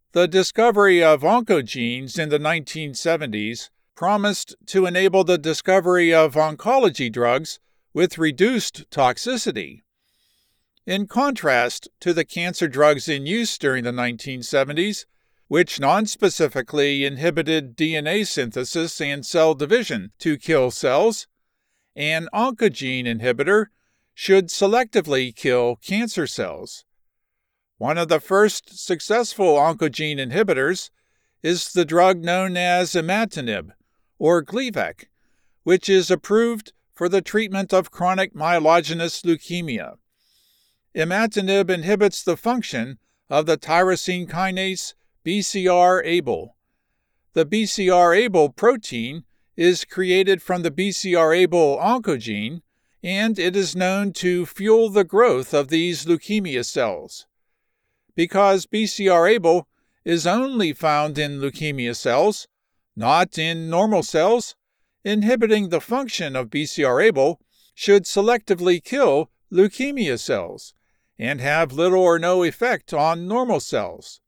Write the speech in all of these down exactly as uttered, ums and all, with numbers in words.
The discovery of oncogenes in the nineteen seventies promised to enable the discovery of oncology drugs with reduced toxicity. In contrast to the cancer drugs in use during the nineteen seventies, which nonspecifically inhibited D N A synthesis and cell division to kill cells, an oncogene inhibitor should selectively kill cancer cells. One of the first successful oncogene inhibitors is the drug known as imatinib, or Gleevec, which is approved for the treatment of chronic myelogenous leukemia. Imatinib inhibits the function of the tyrosine kinase B C R A B L. The B C R A B L protein is created from the B C R A B L oncogene, and it is known to fuel the growth of these leukemia cells. Because B C R A B L is only found in leukemia cells, not in normal cells, inhibiting the function of B C R A B L should selectively kill leukemia cells and have little or no effect on normal cells.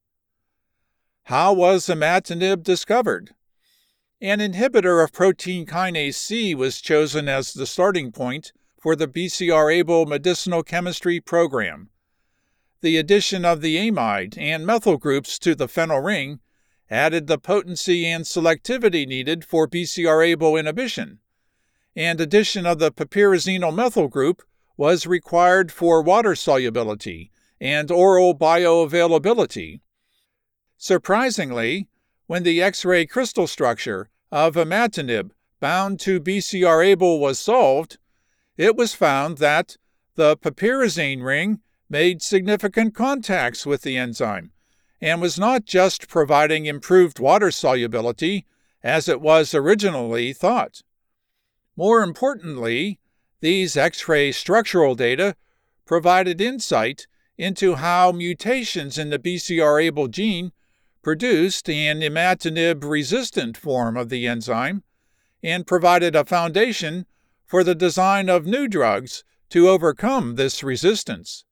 How was imatinib discovered? An inhibitor of protein kinase C was chosen as the starting point for the B C R A B L medicinal chemistry program. The addition of the amide and methyl groups to the phenyl ring added the potency and selectivity needed for B C R A B L inhibition, and addition of the piperazine methyl group was required for water solubility and oral bioavailability. Surprisingly, when the X-ray crystal structure of imatinib bound to B C R A B L was solved, it was found that the piperazine ring made significant contacts with the enzyme and was not just providing improved water solubility as it was originally thought. More importantly, these X-ray structural data provided insight into how mutations in the B C R A B L gene produced an imatinib-resistant form of the enzyme and provided a foundation for the design of new drugs to overcome this resistance.